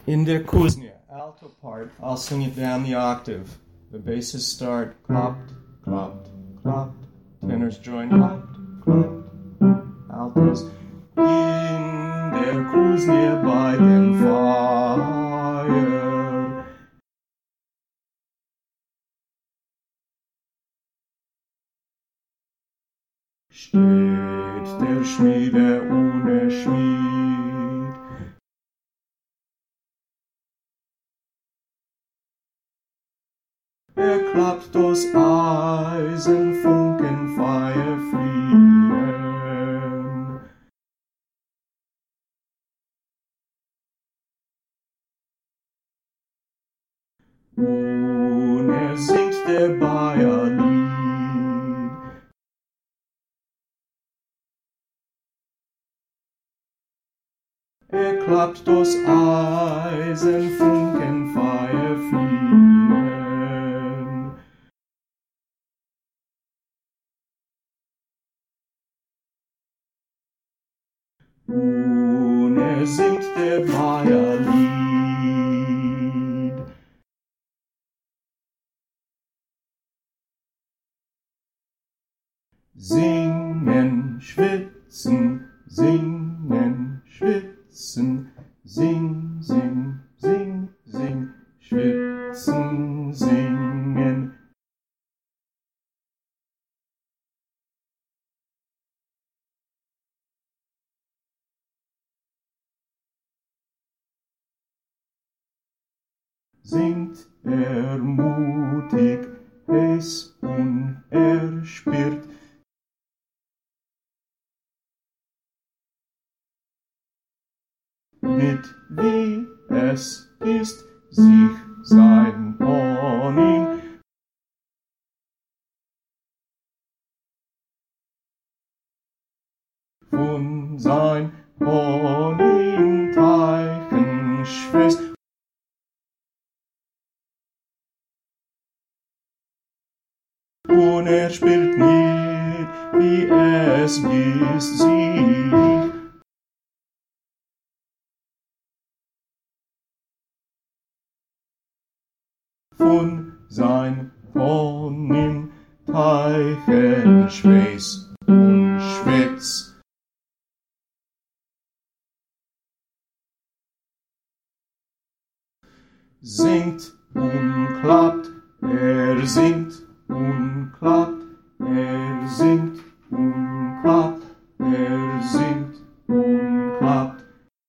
In der Kuznia, alto part, I'll sing it down the octave. The basses start klopt, klopt, klopt. Tenors join klopt, klopt. Altos. In der Kuznia by dem Feuer. Steht der Schmiede ohne Schmied. Klappt das Eisen, Funken, Feuer fliehen. Und singt der Bayerlied. Klappt das Eisen, Funken, Feuer fliehen. Und singt der Bayerlied. Singen, schwitzen, singen, schwitzen, sing, sing, sing, sing, schwitzen, singen. Singt er mutig, heiß und er spürt nicht, wie es ist, sich sein Pony von sein Pony in Teichen schweißt. Und er spielt nicht, wie es ist, sich von sein Pony Teichen schweiß und schwitz. Singt und klappt, er singt und klappt, er singt und klappt, er singt und klappt.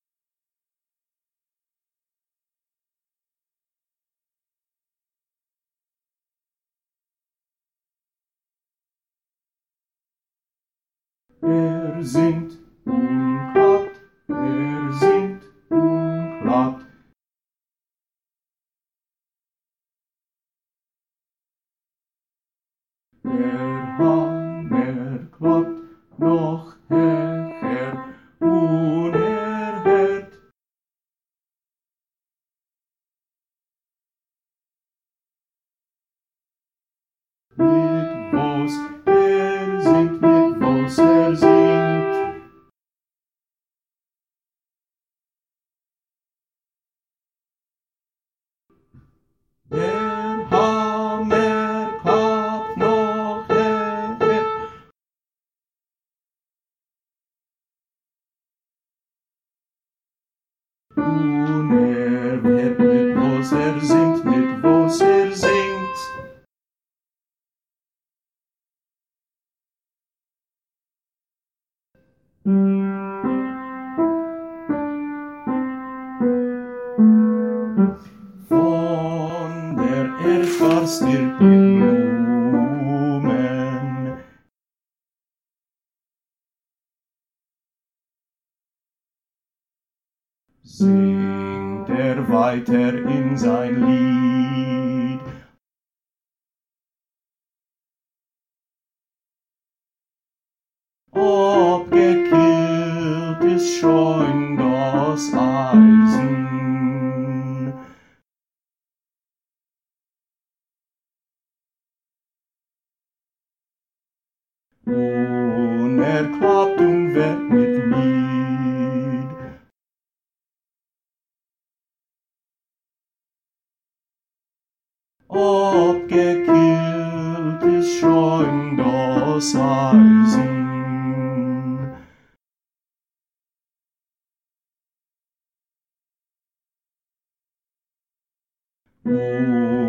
Er singt und klappt, er singt und klappt. Der Hammer klappt noch höher und er hört mit was er singt, mit was er singt. Der Hammer klappt noch höher. Und er hört mit was er singt, mit was er singt. Von der Erdbar stirbt die Blumen. Singt er weiter in sein Lied. Abgekühlt ist schon das Eisen. Und er klappt und wird mit Mied. abgekühlt ist schon das Eisen. Oh.